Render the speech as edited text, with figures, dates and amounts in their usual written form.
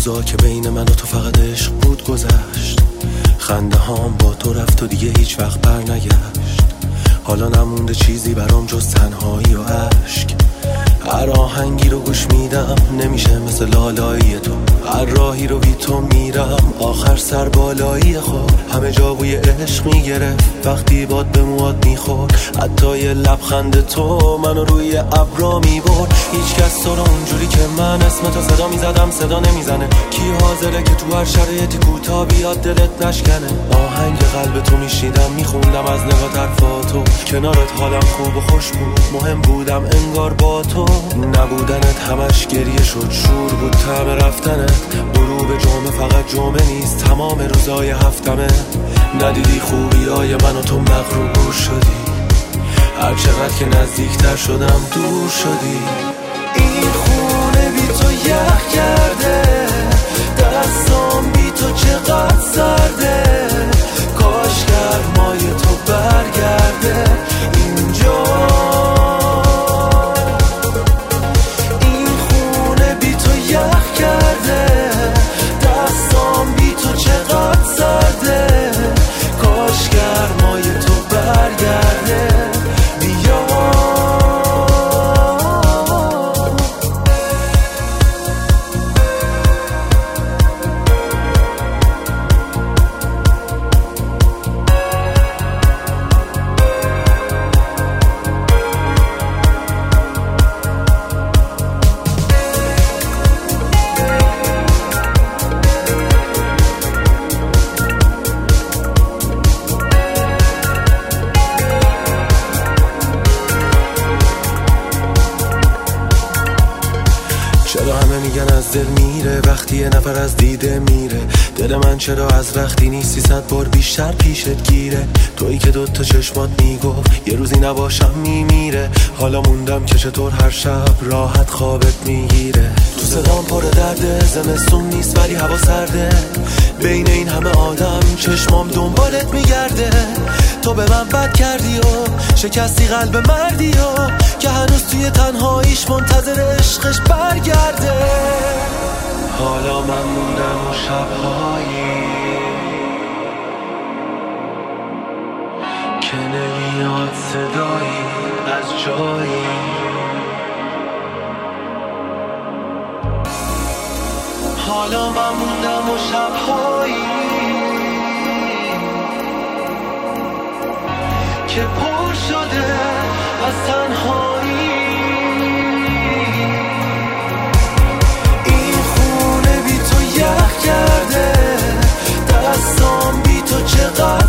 روزا که بین من و تو فقط عشق بود گذشت، خنده هام با تو رفت و دیگه هیچ وقت بر نگشت. حالا نمونده چیزی برام جز تنهایی و عشق. هر آهنگی رو گوش میدم نمیشه مثل لالایی تو، هر راهی رو بی تو میرم آخر سر بالایی خود. همه جا بوی عشق میگرفت وقتی باد به موات میخورد، حتی یه لبخند تو منو روی ابرا میبرد. هیچ کس تو رو اونجوری که من اسم تو صدا میزدم صدا نمیزنه. کی حاضره که تو هر شرایطی کوتاه بیاد دلت نشکنه؟ آهنگ قلب تو میشیدم میخوندم از نگاه طرفاتو، کنارت حالم خوب و خوش بود، مهم بودم انگار با تو. نبودنت همش گریه شد، شور بود طعم رفتنت. غروب جمعه فقط جمعه نیست، تمام روزای هفتمه. ندیدی خوبیای من و تو مغرور شدی، هر چقدر که نزدیکتر شدم دور شدی. این خونه بی تو یخ کرده، دستام بی تو چقدر سرده. کاش گرمای تو برگرده اینجا. این خونه بی تو یخ کرده، دستام بی تو چقدر سرده. کاش گرمای تو برگرده بیا. چرا همه میگن از دل میره وقتی یه نفر از دیده میره؟ دل من چرا از وقتی نیستی 100 بار بیشتر پیشت گیره؟ تویی که دوتا چشمات میگفت یه روزی نباشم میمیره. حالا موندم که چطور هر شب راحت خوابت میگیره. تو صدام پر درده، زمستون نیست ولی هوا سرده. بین این همه آدم چشمام دنبالت میگرده. تو به من بد کردی و شکستی قلب مردی و که هنوز توی تنهاییش منتظر عشقش برگرده. حالا من موندم و شبهایی که نمیاد صدایی از جایی. حالا من موندم و شبهایی که پر شده از تنهایی. این خونه بی تو یخ کرده، دستام بی تو چقدر